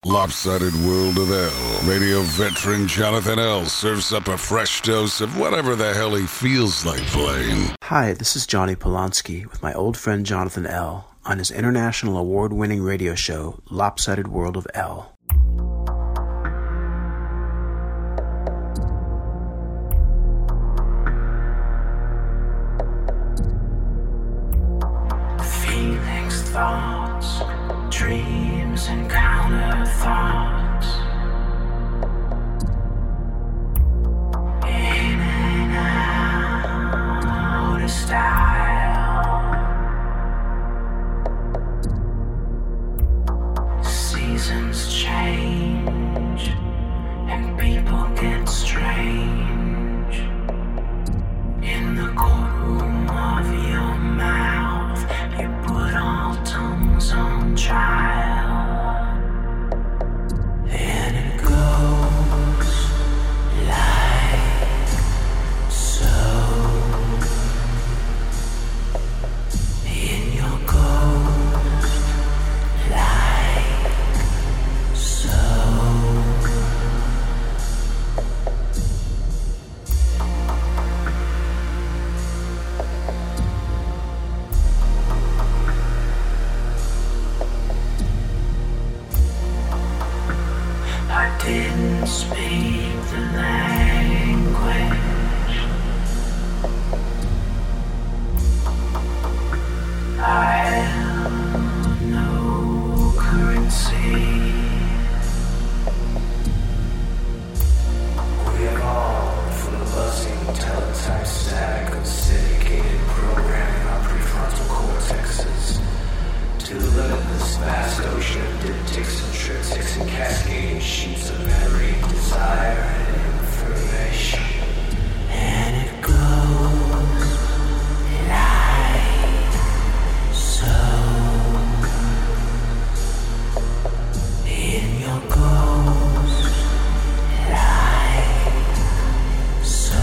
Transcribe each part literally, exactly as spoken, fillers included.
Lopsided World of L. Radio veteran Jonathan L. serves up a fresh dose of whatever the hell he feels like playing. Hi, this is Johnny Polanski with my old friend Jonathan L. on his international award-winning radio show, Lopsided World of L. Feelings, thoughts, dreams, and counter thoughts. In and out of style. Seasons change and people get strange. In the courtroom of your mouth, you put all tongues on trial. And it goes like so. In your ghost, like so. I didn't speak the language. I have no currency. We evolved from the buzzing teletype static of syndicated programming our prefrontal cortexes to the limitless vast ocean of diptychs and triptychs and cascading sheets of memory, desire, and information. And it goes like so. In your ghost, like so.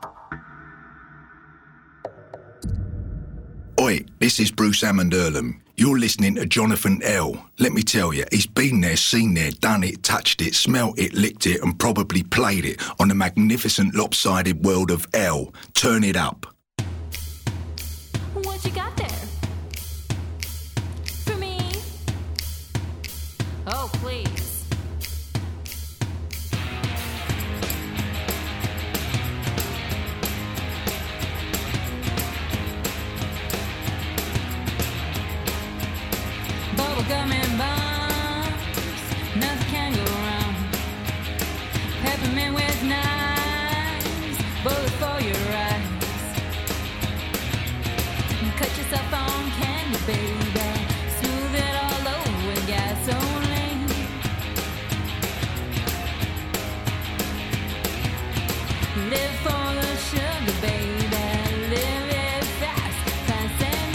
Oi, this is Bruce Hammond Earlham. You're listening to Jonathan L. Let me tell you, he's been there, seen there, done it, touched it, smelt it, licked it, and probably played it on the magnificent lopsided world of L. Turn it up. What you got there? For me? Oh, please. Bubblegum and bombs, nothing can go wrong. Peppermint with knives, bullet for your eyes. Cut yourself on candy, baby. Smooth it all over with gasoline. Live for the sugar, baby. Live it fast, fast and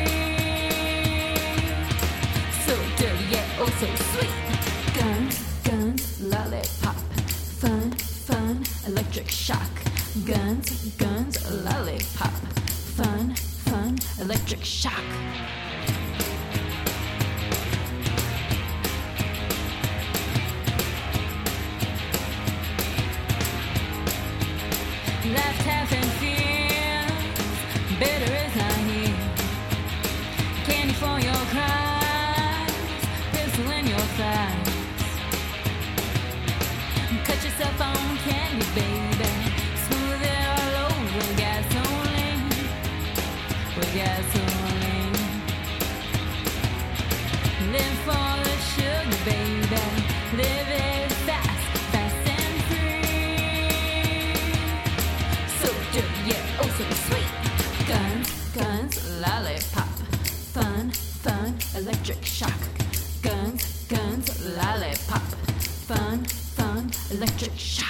free. So dirty yet oh so sweet. Guns, guns, lollipop. Fun, fun, electric shock. Guns, guns, lollipop. Fun, fun, electric shock. Left half in fear, bitter is not here. Candy for your cries, pistol in your thighs. Cut yourself on candy, baby. Smooth it all over with gasoline, with gasoline. Live for the sugar, baby. Live it fast, fast and free. So dirty, yeah, oh so sweet. Guns, guns, lollipop. Fun, fun, electric shock. Guns, guns, lollipop. Fun, fun, electric shock.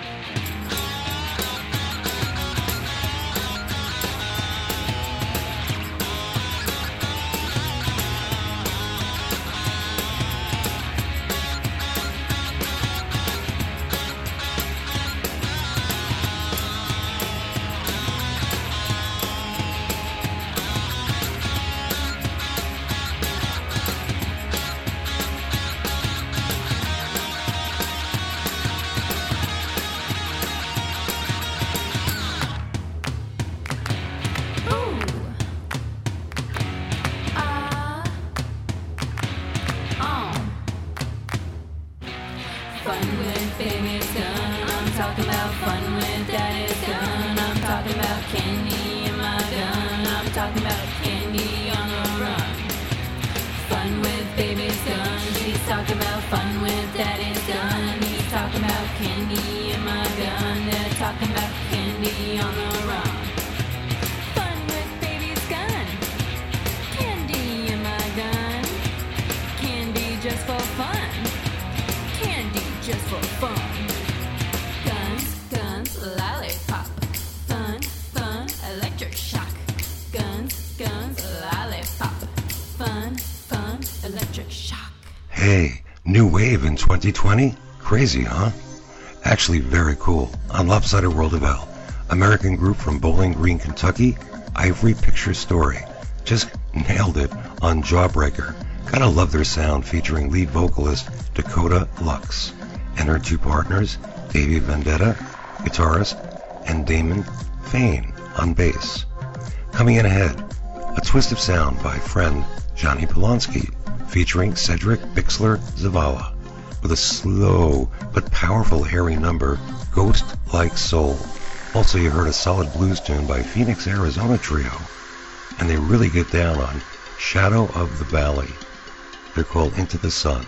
twenty twenty? Crazy, huh? Actually very cool. On Lopsided World of L, American group from Bowling Green, Kentucky, Ivory Picture Story. Just nailed it on Jawbreaker. Gotta love their sound, featuring lead vocalist Dakota Lux and her two partners, Davey Vendetta, guitarist, and Damon Fain on bass. Coming in ahead, a twist of sound by friend Johnny Polanski, featuring Cedric Bixler Zavala, with a slow but powerful airy number, Ghost Like Soul. Also, you heard a solid blues tune by Phoenix, Arizona trio, and they really get down on Shadow of the Valley. They're called Into the Sun,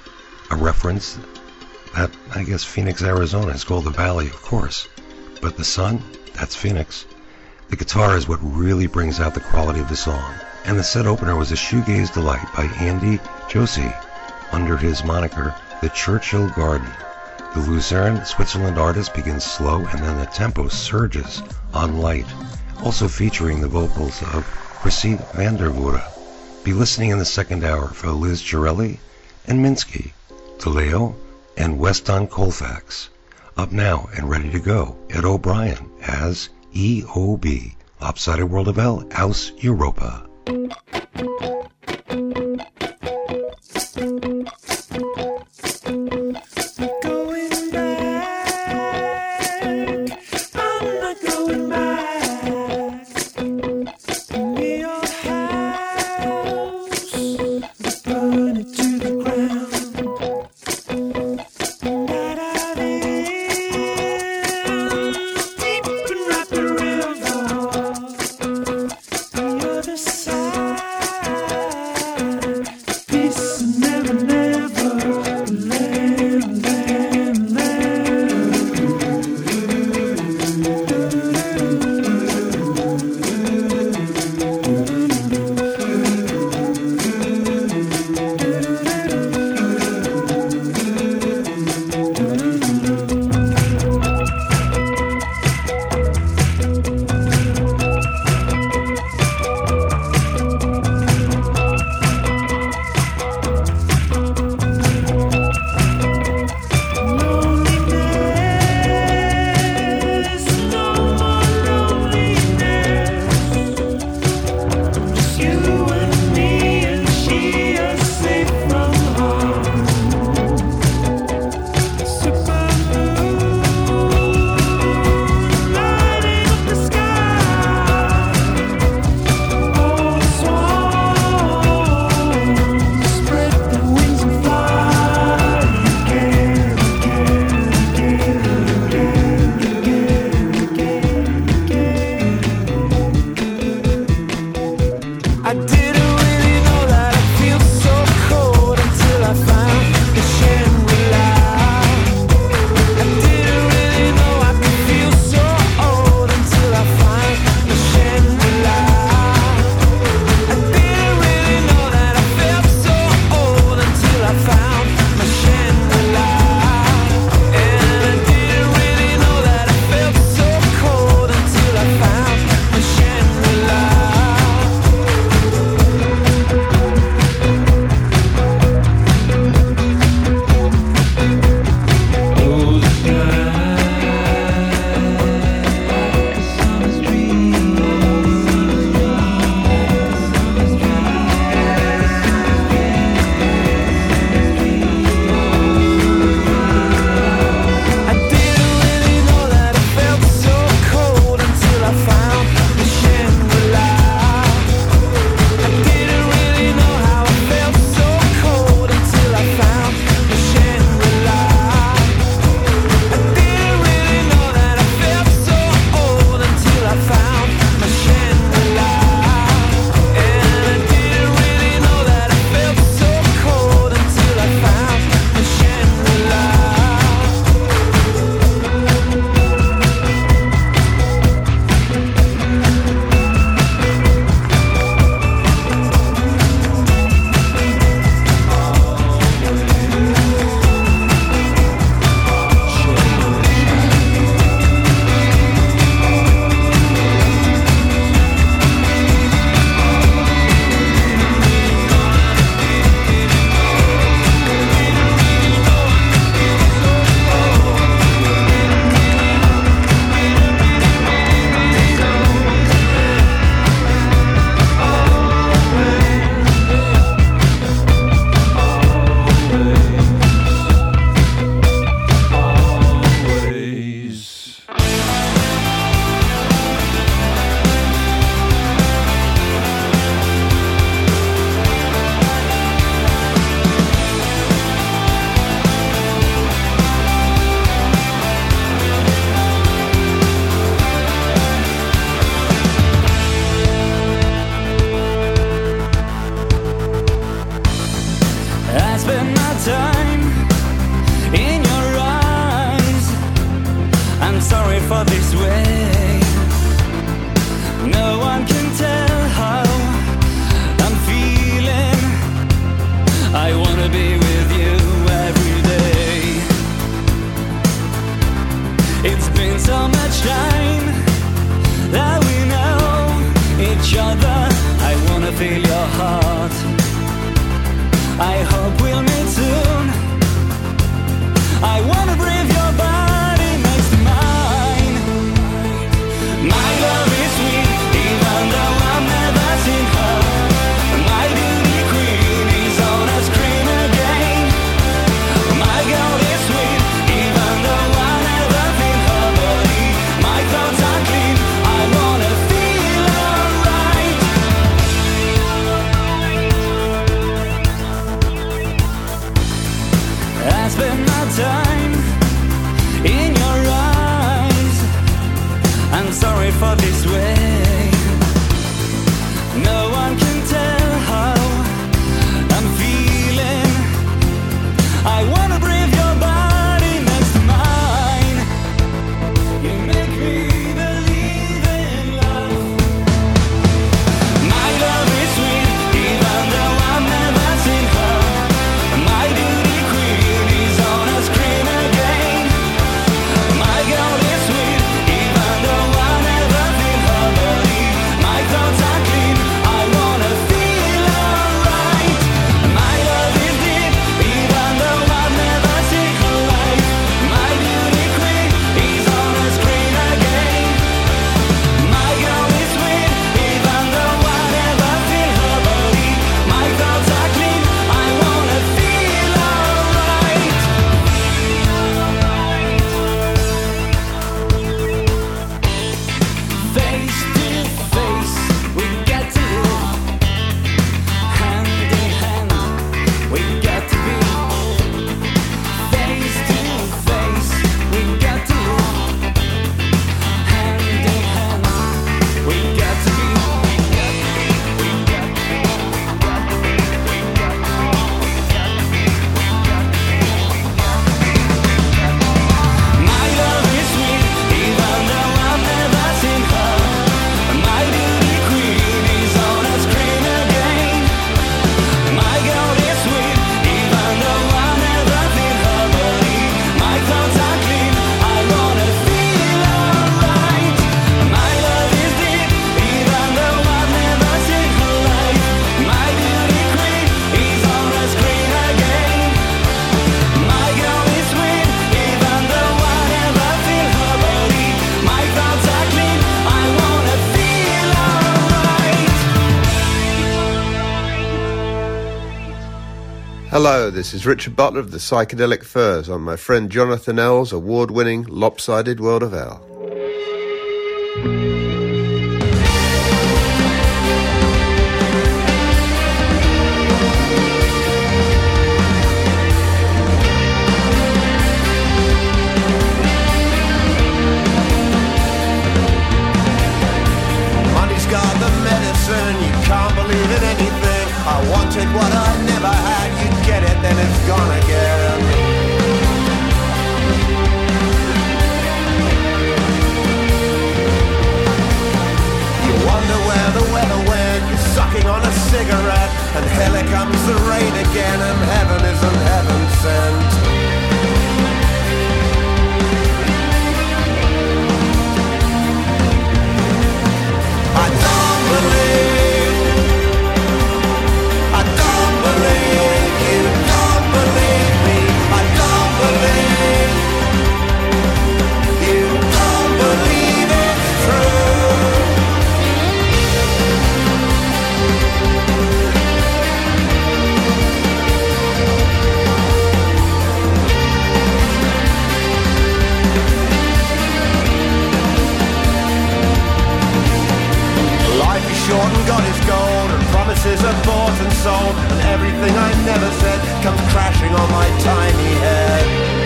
a reference that I guess Phoenix, Arizona is called the Valley, of course, but the sun, that's Phoenix. The guitar is what really brings out the quality of the song, and the set opener was a shoegaze delight by Andy Josie under his moniker The Churchill Garden. The Lucerne, Switzerland artist begins slow and then the tempo surges on light, also featuring the vocals of Chrissy Vandervoorde. Be listening in the second hour for Liz Girelli and Minsky, DeLeo, and Weston Colfax. Up now and ready to go, Ed O'Brien as E O B, Lopsided World of L, Aus Europa. for this way. No one can tell how I'm feeling. I wanna be with you every day. It's been so much time that we know each other. I wanna feel your heart. I hope we'll meet soon. I wanna breathe your body next to mine. My love is sweet, even though I've never seen her. My beauty queen is on a screen again. My girl is sweet, even though I never feel her body. My thoughts are clean, I wanna feel alright. I spend my time in your eyes. I'm sorry for this way. No one can tell how I'm feeling. I wanna breathe your body next to mine. You make me believe in love. My love is sweet, even though I've never seen her. My beauty queen is on a screen again. My girl is sweet, even though I never feel her body. My thoughts are clean, I wanna feel alright. My love is deep, even though I've never seen her light. My beauty queen is on a screen again. My girl is sweet, even though I never feel her body. My thoughts are clean, I wanna feel alright. Face to face, we get to live. Hand in hand, we get to be. Face to face, we get to live. Hand in hand, we get to be. We get to be. We get to be. My love is sweet, even though I've never seen her. My beauty queen is on a screen again. My girl is sweet, even though I never feel her body. My thoughts are clean, I wanna feel alright. My love is deep, even though I've never seen her light. My beauty queen is on a screen again. My girl is sweet, even though I never feel her body. My thoughts are clean, I wanna feel alright. Hello, this is Richard Butler of the Psychedelic Furs on my friend Jonathan L's award-winning Lopsided World of L. Money's got the medicine, you can't believe in anything. I wanted what I never had, you get it, then it's gone again. You wonder where the weather went, you're sucking on a cigarette, and hell it comes the rain again, and heaven isn't heaven sent. I don't believe, I don't believe, you don't believe me. I don't believe, you don't believe it's true. Life is short and God is gold, and promises are bought and sold, and everything I never said comes crashing on my tiny head.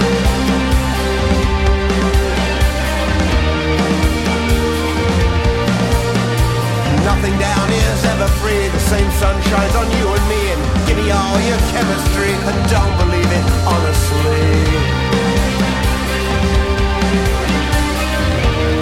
Nothing down here's ever free, the same sun shines on you and me, and give me all your chemistry, and don't believe it honestly.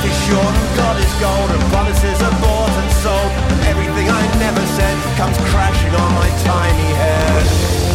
life is short and God is gold and promises are bought and sold, and everything I never said comes crashing on my tiny head.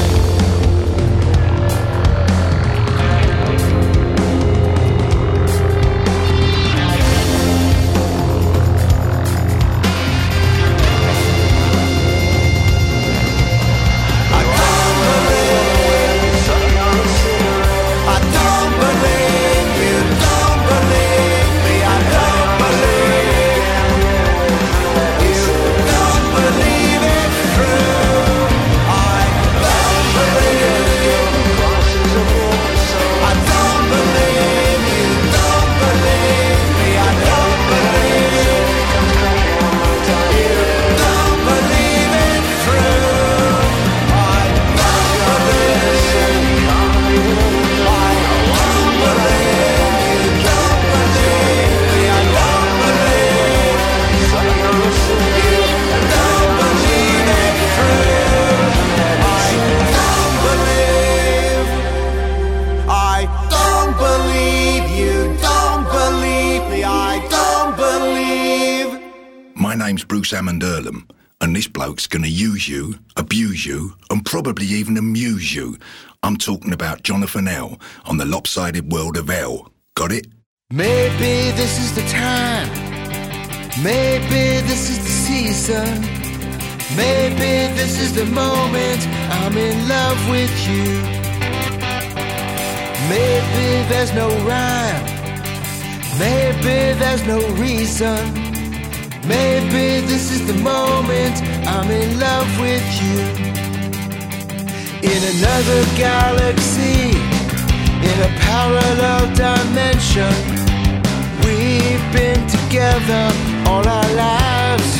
Hammond Earlham, and this bloke's gonna use you, abuse you, and probably even amuse you. I'm talking about Jonathan L. on the Lopsided World of L. Got it? Maybe this is the time. Maybe this is the season. Maybe this is the moment I'm in love with you. Maybe there's no rhyme. Maybe there's no reason. Maybe this is the moment I'm in love with you. In another galaxy, in a parallel dimension, we've been together all our lives.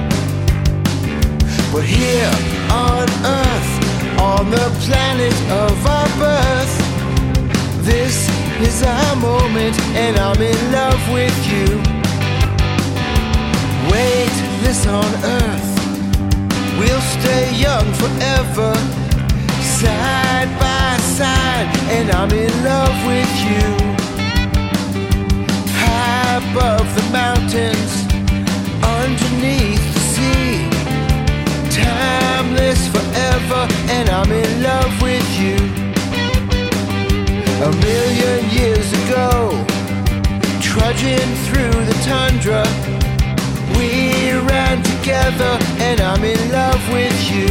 But here on Earth, on the planet of our birth, this is our moment and I'm in love with you. Weightless on Earth, we'll stay young forever, side by side, and I'm in love with you. High above the mountains, underneath the sea, timeless forever, and I'm in love with you. A million years ago, trudging through the tundra, we ran together and I'm in love with you.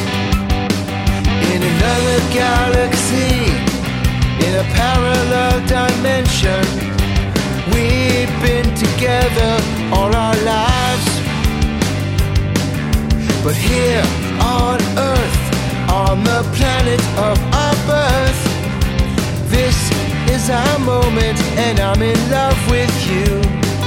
In another galaxy, in a parallel dimension, we've been together all our lives. But here on Earth, on the planet of our birth, this is our moment and I'm in love with you.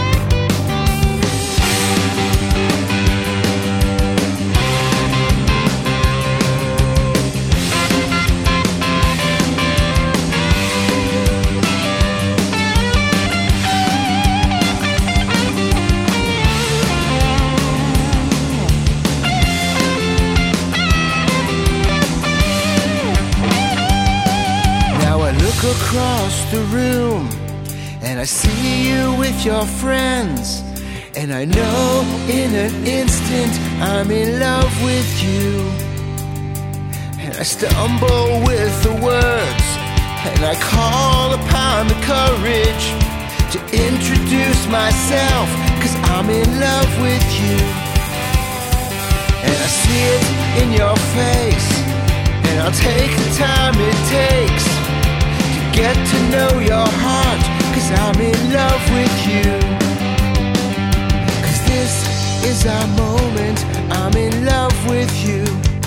Across the room, and I see you with your friends, and I know in an instant I'm in love with you. And I stumble with the words, and I call upon the courage to introduce myself, 'cause I'm in love with you. And I see it in your face, and I'll take the time it takes get to know your heart, 'cause I'm in love with you. 'Cause this is our moment, I'm in love with you.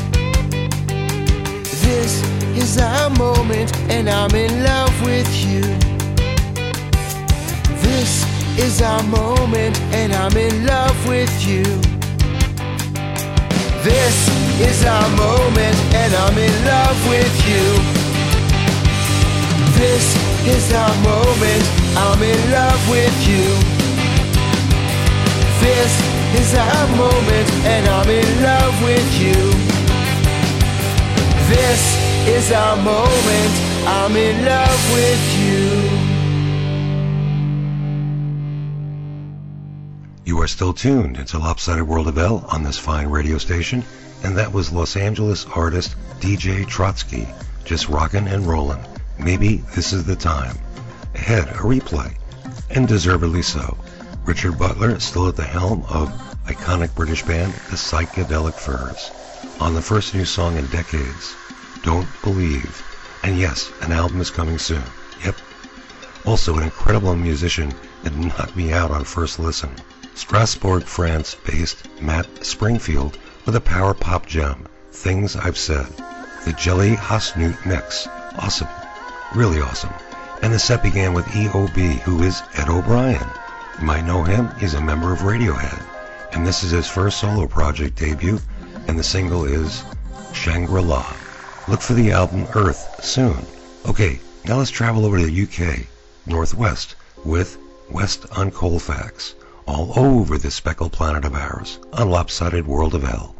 This is our moment and I'm in love with you. This is our moment and I'm in love with you. This is our moment and I'm in love with you. This is our moment, I'm in love with you. This is our moment and I'm in love with you. This is our moment, I'm in love with you. are still tuned into Lopsided World of L on this fine radio station, and that was Los Angeles artist D J Trotsky, just rockin' and rollin'. Maybe this is the time. Ahead, a replay, and deservedly so. Richard Butler still at the helm of iconic British band The Psychedelic Furs, on the first new song in decades, Don't Believe. And yes, an album is coming soon. Yep. Also, an incredible musician that knocked me out on first listen. Strasbourg, France-based Matt Springfield with a power pop gem, Things I've Said. The Jelly Hasnoot mix. Awesome. Really awesome. And the set began with E O B, who is Ed O'Brien. You might know him. He's a member of Radiohead. And this is his first solo project debut, and the single is Shangri-La. Look for the album Earth soon. Okay, now let's travel over to the U K, Northwest, with West on Colfax, all over this speckled planet of ours, on Lopsided World of L.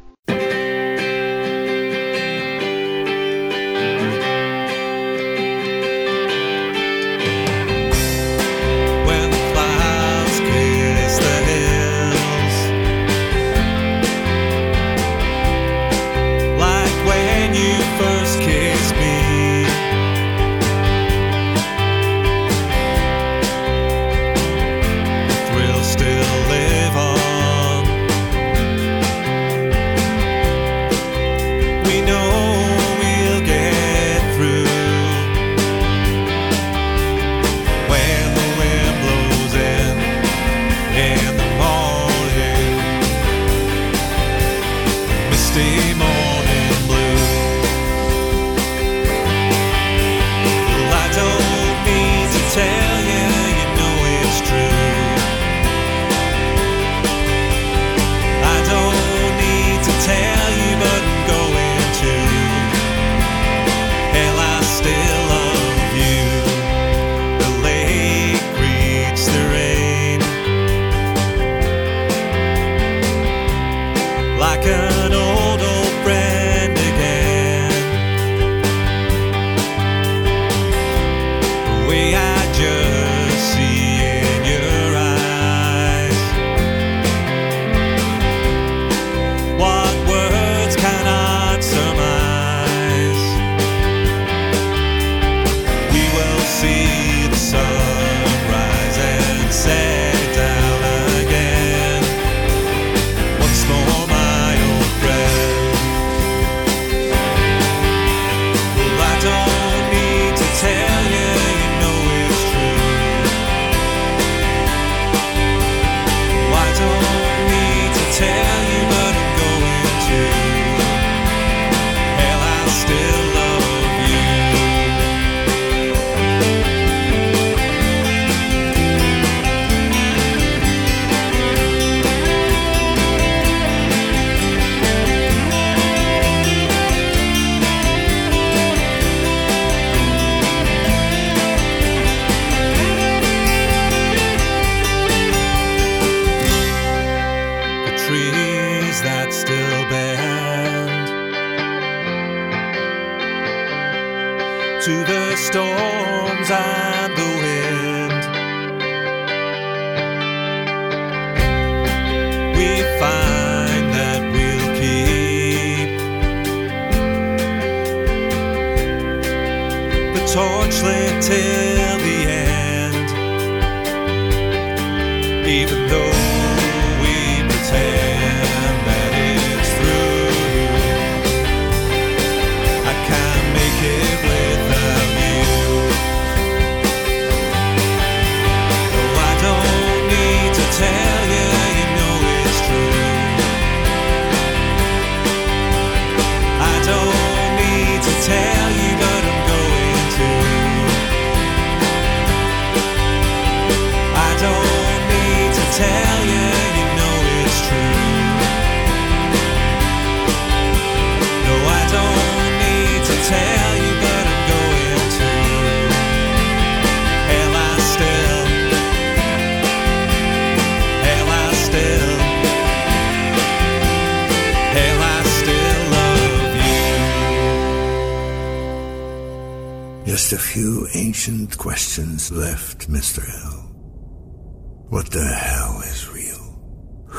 Just a few ancient questions left, Mister L. What the hell is real?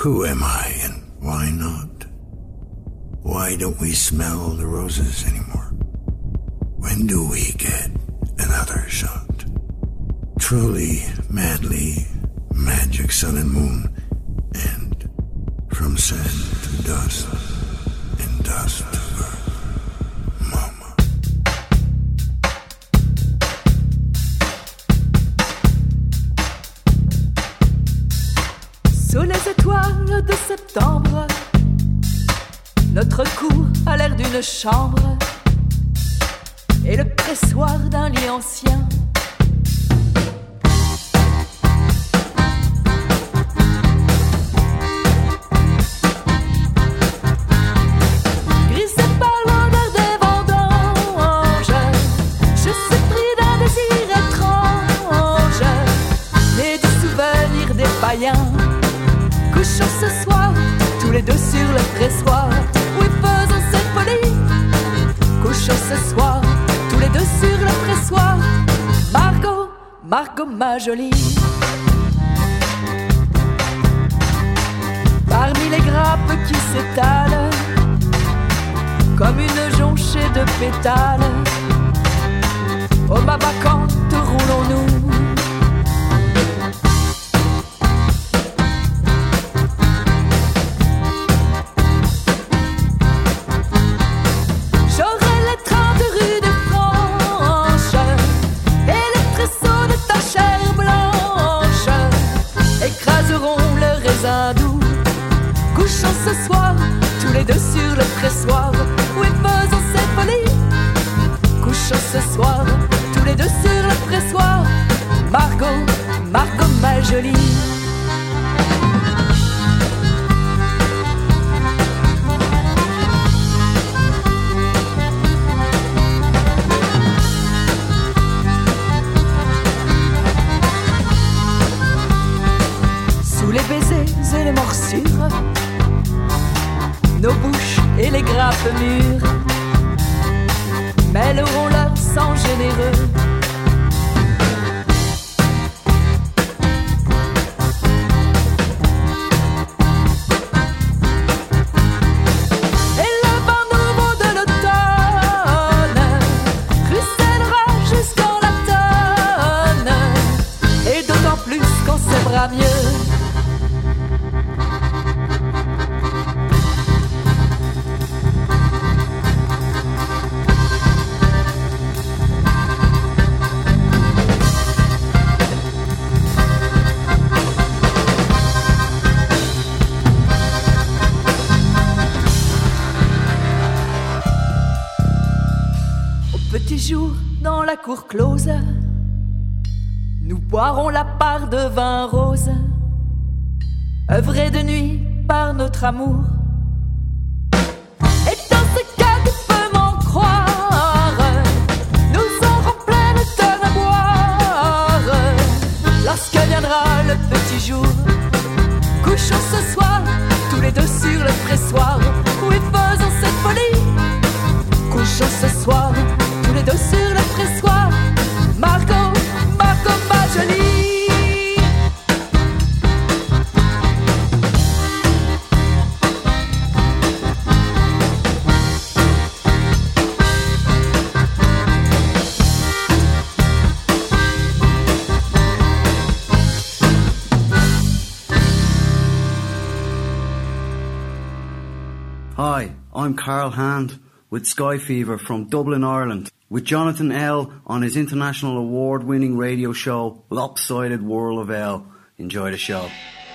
Who am I and why not? Why don't we smell the roses anymore? When do we get another shot? Truly, madly, magic sun and moon, and from sand to dust, and dust to earth, mama. Sous les étoiles de septembre, notre cour a l'air d'une chambre et le pressoir d'un lit ancien. Grisé par l'odeur des vendanges, je suis pris d'un désir étrange, né du souvenir des païens. Couchons ce soir, tous les deux sur le pressoir. Oui, faisons cette folie. Couchons ce soir, tous les deux sur le pressoir. Margot, Margot ma jolie. Parmi les grappes qui s'étalent comme une jonchée de pétales, oh ma vacante, roulons-nous. Couchons ce soir, tous les deux sur le pressoir. Oui, faisons cette folie. Couchons ce soir, tous les deux sur le pressoir. Margot, Margot ma jolie. Sous les baisers et les morsures, nos bouches et les grappes mûres mêleront leur sang généreux. Et le vent nouveau de l'automne ruissellera jusqu'en l'automne, et d'autant plus qu'on s'aimera mieux. Jour dans la cour close, nous boirons la part de vin rose, œuvré de nuit par notre amour. Et dans ce cas, tu peux m'en croire, nous aurons plein de tonnes à boire. Lorsque viendra le petit jour, couchons ce soir, tous les deux sur le pressoir. Oui, faisons cette folie. Couchons ce soir, tous les deux sur le pressoir. Margot, Margot ma jolie. Hi, I'm Carl Hand with Sky Fever from Dublin, Ireland, with Jonathan L. on his international award-winning radio show, Lopsided World of L. Enjoy the show.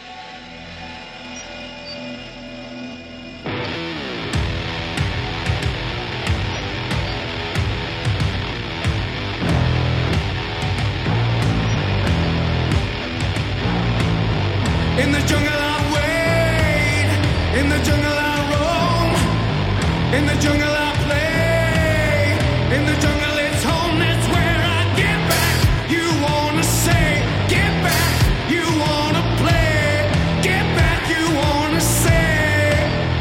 In the jungle I wade, in the jungle I roam, in the jungle I play, in the jungle it's home, that's where I get back. You wanna say, get back, you wanna play, get back, you wanna say.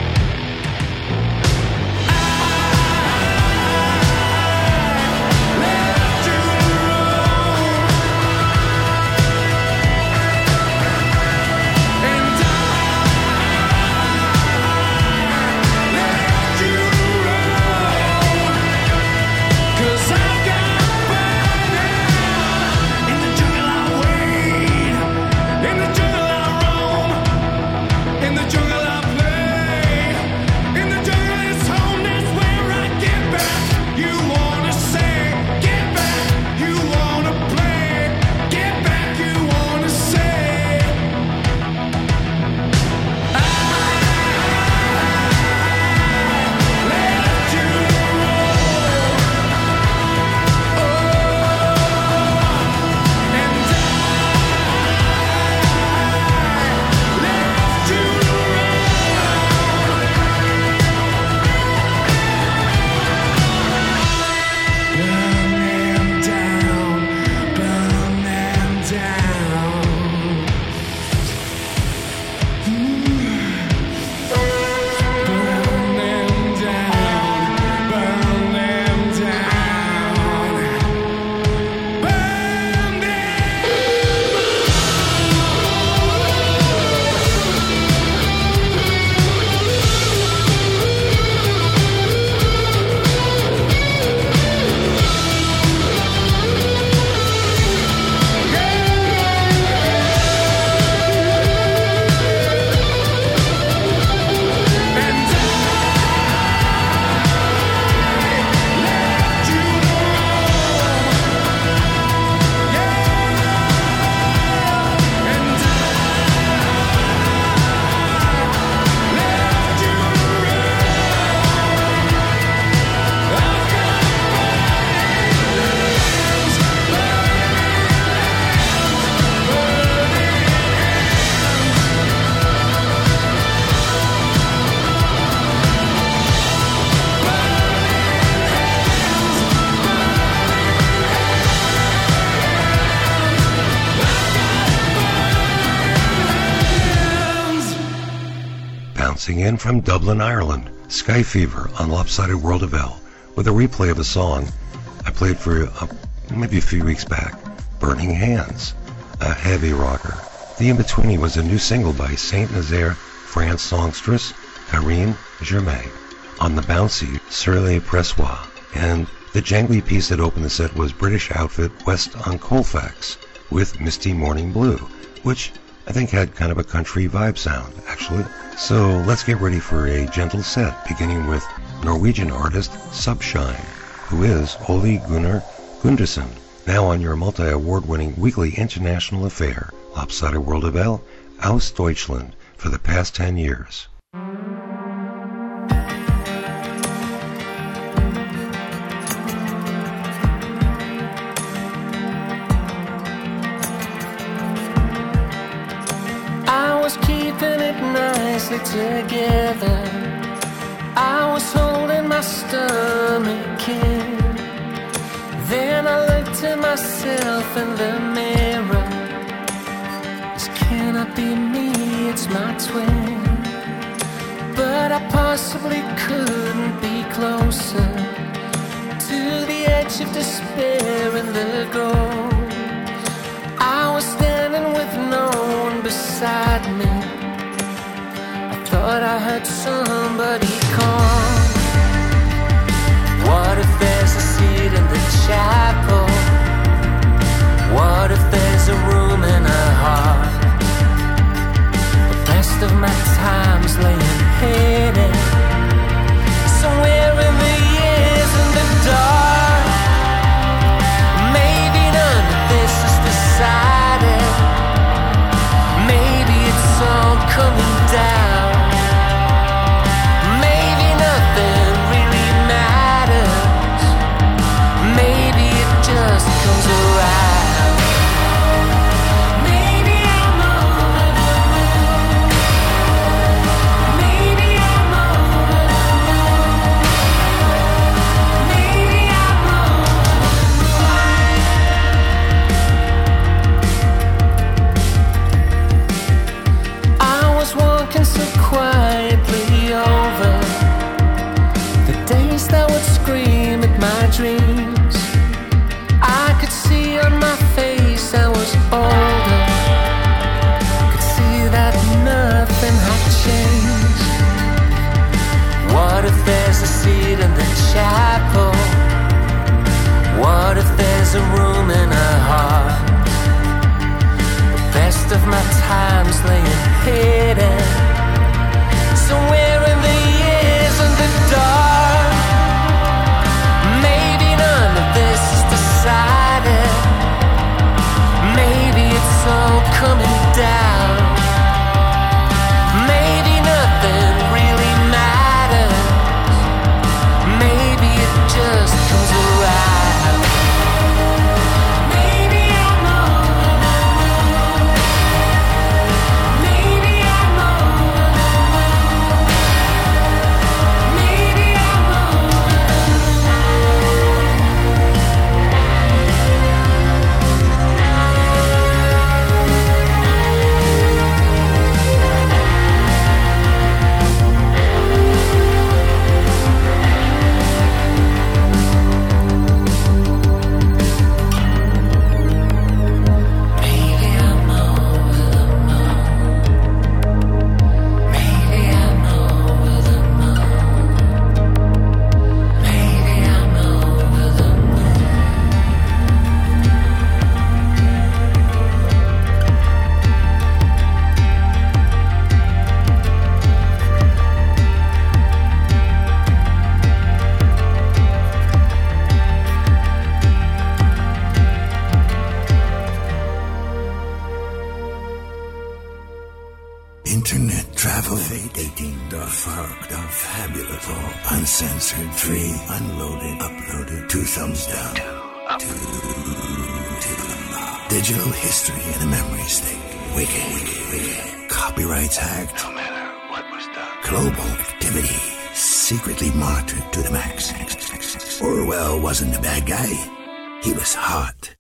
I left you alone, and I bouncing in from Dublin, Ireland, Sky Fever on Lopsided World of L, with a replay of a song I played for uh, maybe a few weeks back, Burning Hands, a heavy rocker. The In-Betweenie was a new single by Saint Nazaire France songstress Karine Germain on the bouncy Sur les Pressois, and the jangly piece that opened the set was British outfit West on Colfax with Misty Morning Blue, which I think had kind of a country vibe sound, actually. So let's get ready for a gentle set, beginning with Norwegian artist Subshine, who is Ole Gunnar Gundersen, now on your multi-award-winning weekly international affair, Lopsided World of L, Aus Deutschland, for the past ten years. I was keeping it nicely together. I was holding my stomach in. Then I looked at myself in the mirror. This cannot be me, it's my twin. But I possibly couldn't be closer to the edge of despair and the goal. I was standing with no one beside me. I thought I heard somebody call. What if there's a seat in the chapel? What if there's a room in her heart? The best of my times laying hidden somewhere in the years in the dark. Maybe none of this is decided. Maybe it's all coming down. Maybe nothing really matters. Maybe it just comes around. Maybe I'm over the moon. Maybe I'm over the moon. Maybe I'm over the moon. I was walking so quietly over the days that would scream at my dreams. I could see on my face I was older. Could see that nothing had changed. What if there's a seat in the chapel? What if there's a room in her heart? The best of my times laying hidden somewhere in the years in the dark. Maybe none of this is decided. Maybe it's all coming down. Maybe nothing really matters. Maybe it just comes around. Maybe I'm over the moon. Maybe I'm over the moon. Maybe I'm over the Internet travel, dating, the fuck, the fabulous, uncensored, free, unloaded, uploaded, two thumbs down, two, up, two, two, digital history and a memory stick, wicked, wicked, wicked, copyrights hacked, no matter what was done, global activity, secretly monitored to the max. Orwell wasn't the bad guy, he was hot.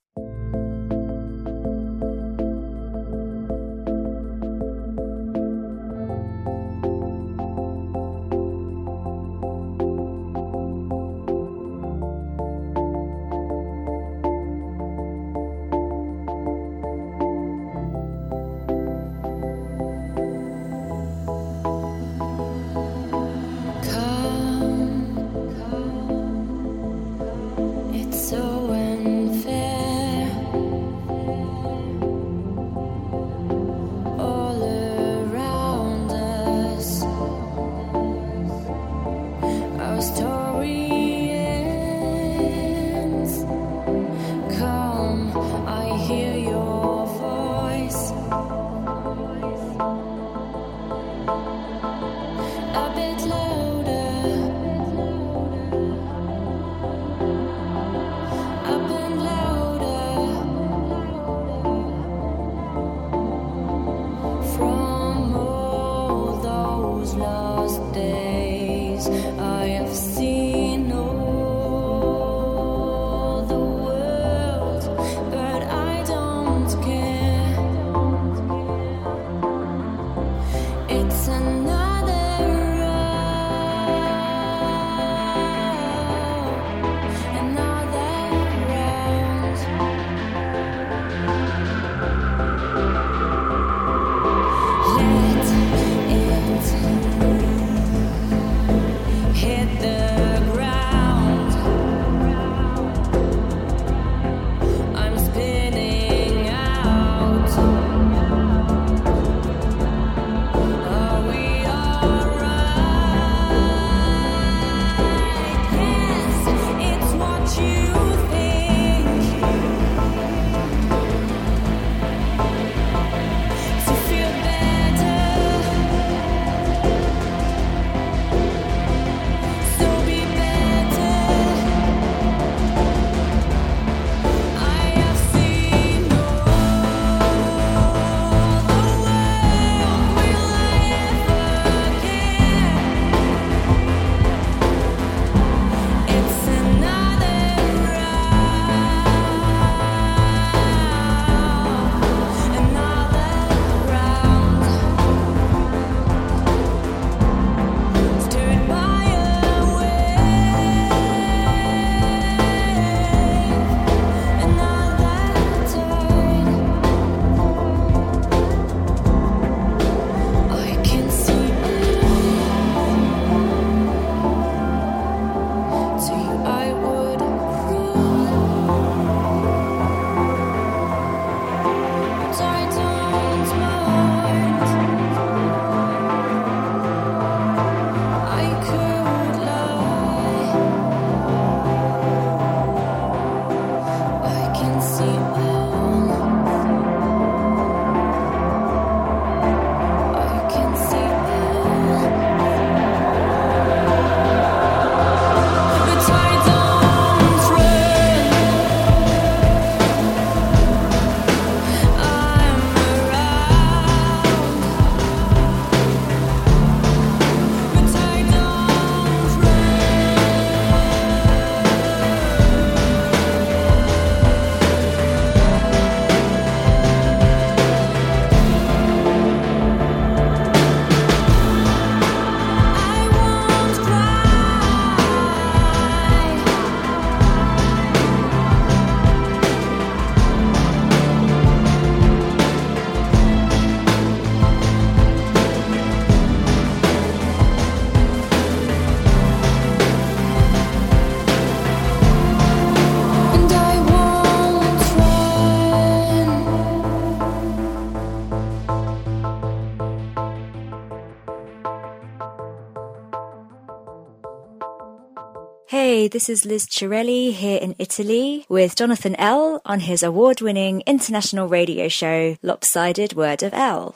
Hey, this is Liz Chirelli here in Italy with Jonathan L. on his award-winning international radio show, Lopsided Word of L.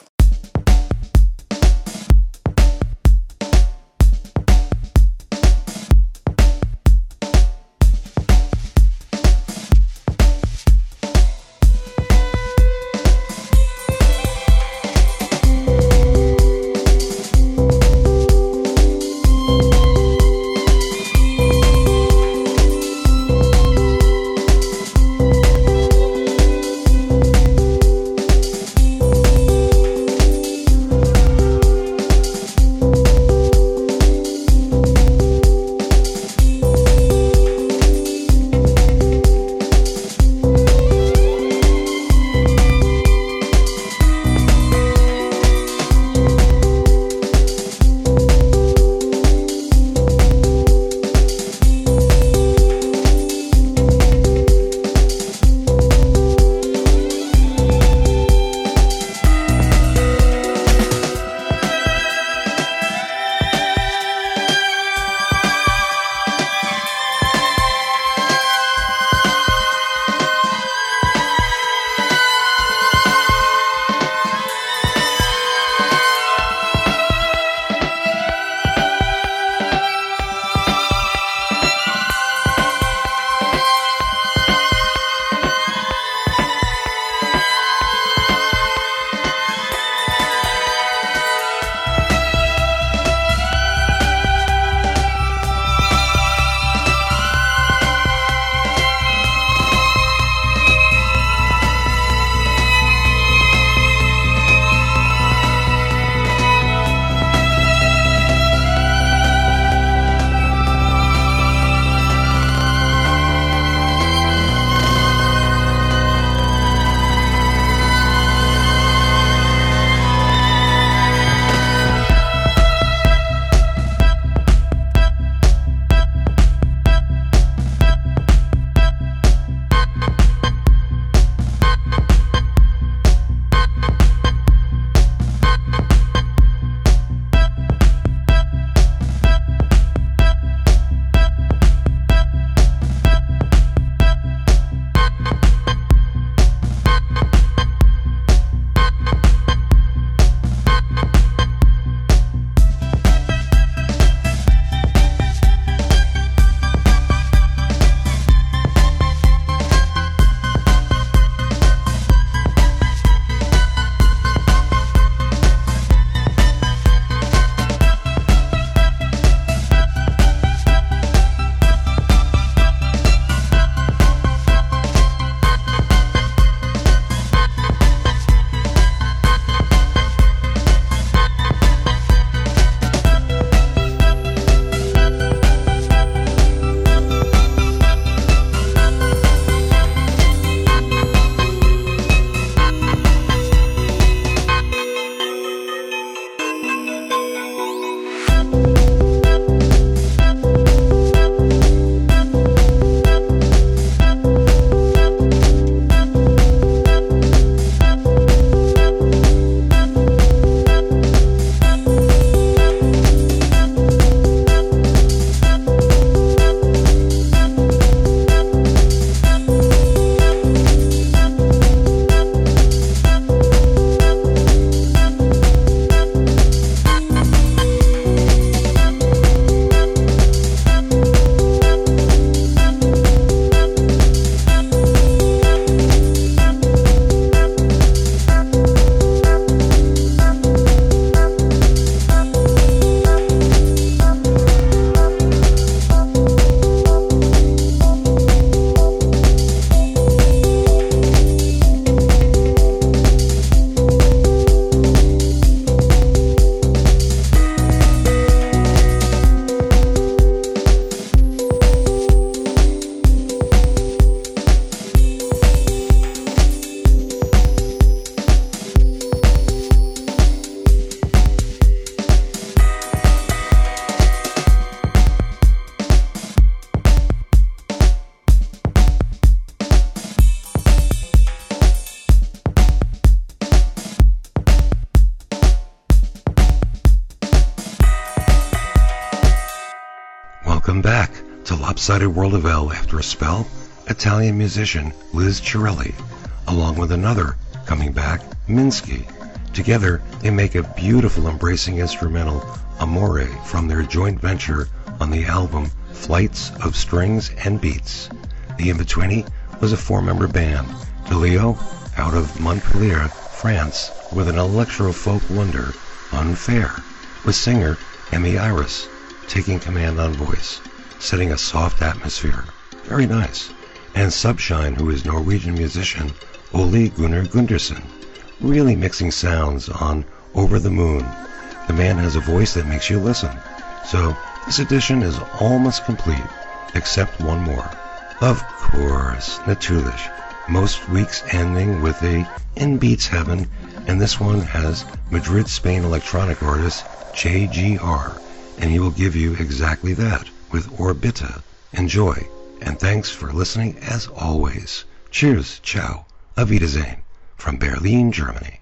to Lopsided World of L after a spell, Italian musician Liz Chiarelli, along with another coming back, Minsky. Together, they make a beautiful embracing instrumental, Amore, from their joint venture on the album Flights of Strings and Beats. The In-Betweenie was a four-member band, DeLeo out of Montpellier, France, with an electro-folk wonder, Unfair, with singer Emmy Iris taking command on voice, setting a soft atmosphere. Very nice. And Subshine, who is Norwegian musician Ole Gunnar Gundersen, really mixing sounds on Over the Moon. The man has a voice that makes you listen. So this edition is almost complete, except one more. Of course, natürlich. Most weeks ending with a In Beats Heaven, and this one has Madrid, Spain electronic artist J G R, and he will give you exactly that with Orbita. Enjoy, and thanks for listening as always. Cheers, ciao, auf Wiedersehen, from Berlin, Germany.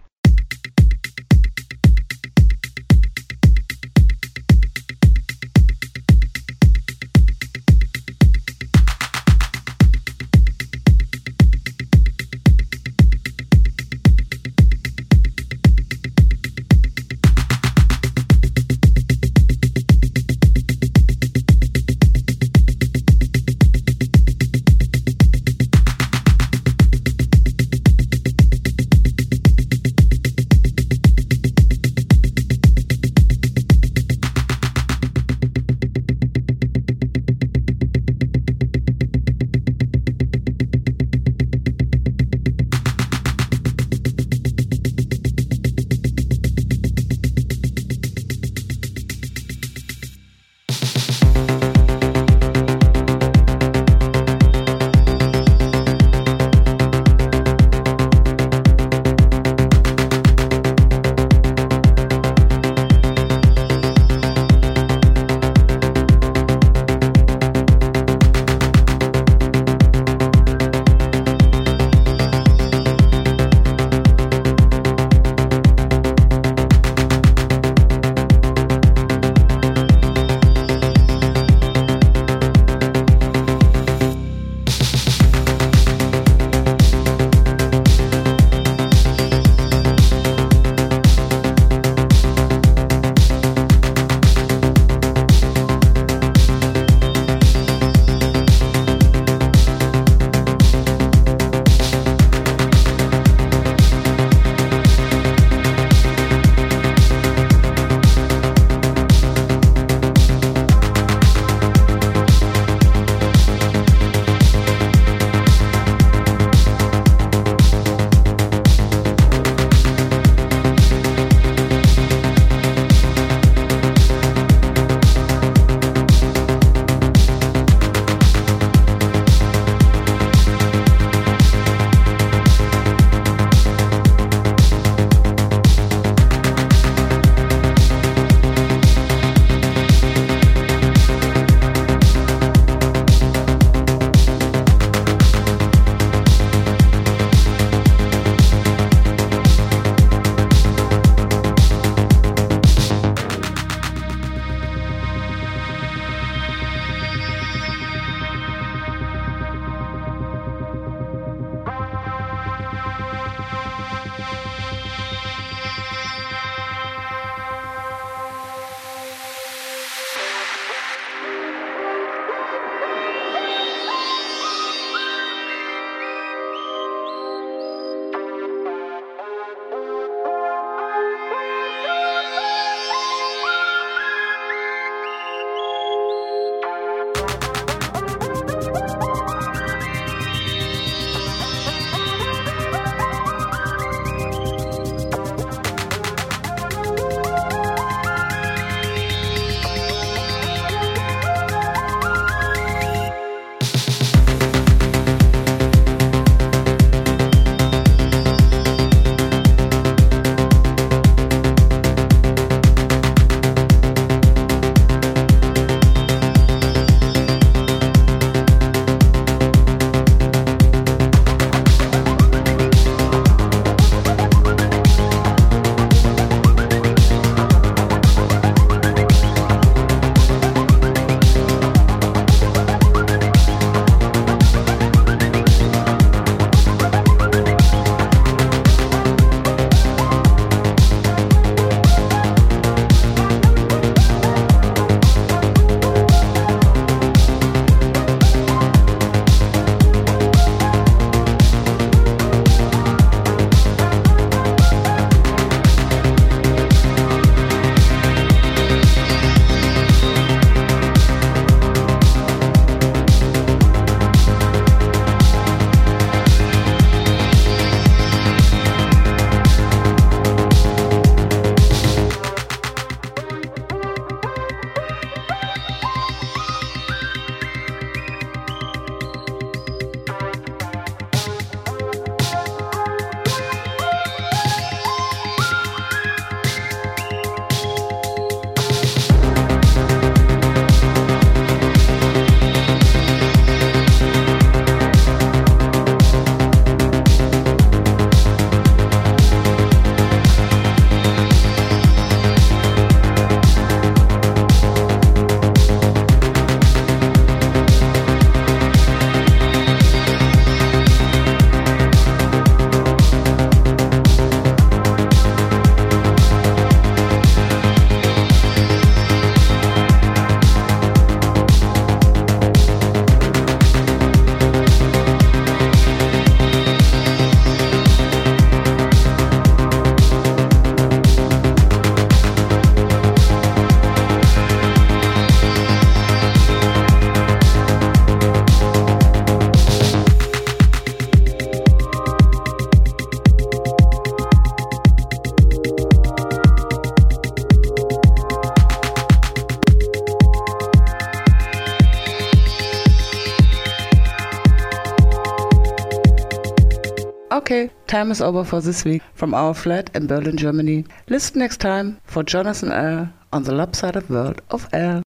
Okay, time is over for this week from our flat in Berlin, Germany. Listen next time for Jonathan L. on the Lopsided World of L.